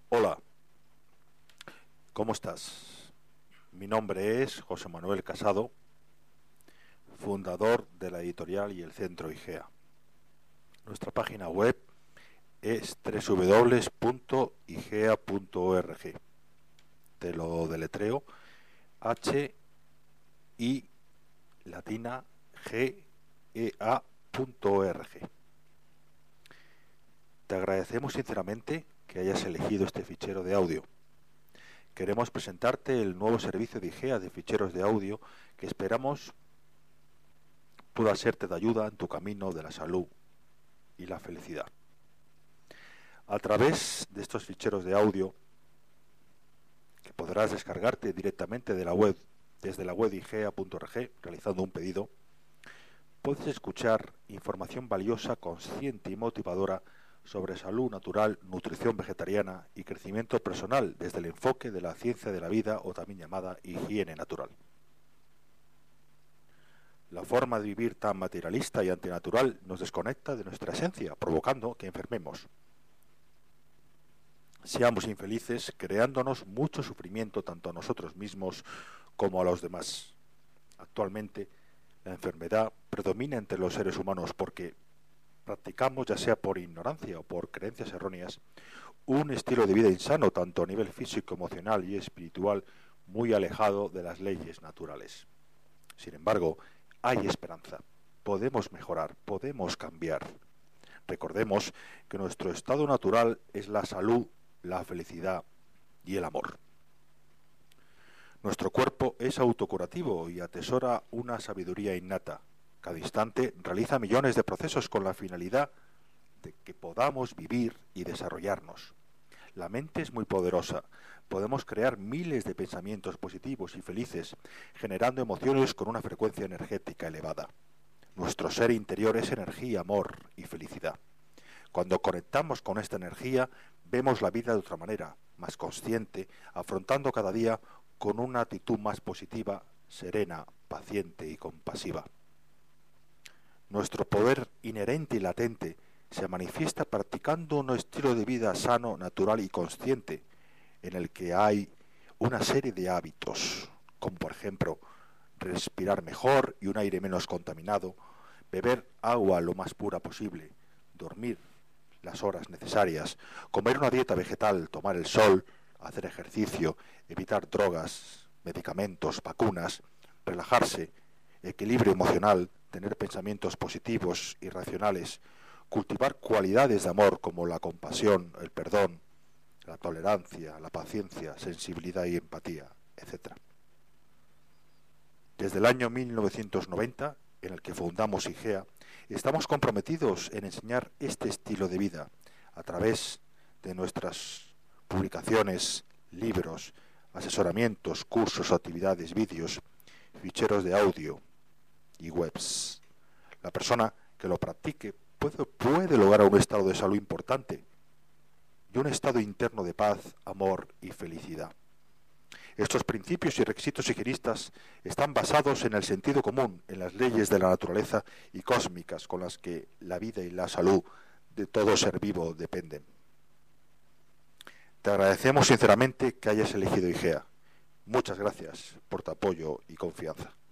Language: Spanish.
Hola, ¿cómo estás? Mi nombre es José Manuel Casado, fundador de la editorial y el centro IGEA. Nuestra página web es www.igea.org. Te lo deletreo: H-I latina G-E-A.org. Te agradecemos sinceramente que hayas elegido este fichero de audio. Queremos presentarte el nuevo servicio de IGEA de ficheros de audio que esperamos pueda serte de ayuda en tu camino de la salud y la felicidad. A través de estos ficheros de audio, que podrás descargarte directamente de la web, desde la web igea.org, realizando un pedido, puedes escuchar información valiosa, consciente y motivadora sobre salud natural, nutrición vegetariana y crecimiento personal desde el enfoque de la ciencia de la vida, o también llamada higiene natural. La forma de vivir tan materialista y antinatural nos desconecta de nuestra esencia, provocando que enfermemos. Seamos infelices, creándonos mucho sufrimiento tanto a nosotros mismos como a los demás. Actualmente, la enfermedad predomina entre los seres humanos porque practicamos, ya sea por ignorancia o por creencias erróneas, un estilo de vida insano, tanto a nivel físico, emocional y espiritual, muy alejado de las leyes naturales. Sin embargo, hay esperanza. Podemos mejorar, podemos cambiar. Recordemos que nuestro estado natural es la salud, la felicidad y el amor. Nuestro cuerpo es autocurativo y atesora una sabiduría innata. Cada instante realiza millones de procesos con la finalidad de que podamos vivir y desarrollarnos. La mente es muy poderosa. Podemos crear miles de pensamientos positivos y felices, generando emociones con una frecuencia energética elevada. Nuestro ser interior es energía, amor y felicidad. Cuando conectamos con esta energía, vemos la vida de otra manera, más consciente, afrontando cada día con una actitud más positiva, serena, paciente y compasiva. Nuestro poder inherente y latente se manifiesta practicando un estilo de vida sano, natural y consciente, en el que hay una serie de hábitos, como por ejemplo respirar mejor y un aire menos contaminado, beber agua lo más pura posible, dormir las horas necesarias, comer una dieta vegetal, tomar el sol, hacer ejercicio, evitar drogas, medicamentos, vacunas, relajarse, equilibrio emocional, tener pensamientos positivos y racionales, cultivar cualidades de amor como la compasión, el perdón, la tolerancia, la paciencia, sensibilidad y empatía, etc. Desde el año 1990, en el que fundamos IGEA, estamos comprometidos en enseñar este estilo de vida a través de nuestras publicaciones, libros, asesoramientos, cursos, actividades, vídeos, ficheros de audio y webs. La persona que lo practique puede lograr un estado de salud importante y un estado interno de paz, amor y felicidad. Estos principios y requisitos higienistas están basados en el sentido común, en las leyes de la naturaleza y cósmicas con las que la vida y la salud de todo ser vivo dependen. Te agradecemos sinceramente que hayas elegido IGEA. Muchas gracias por tu apoyo y confianza.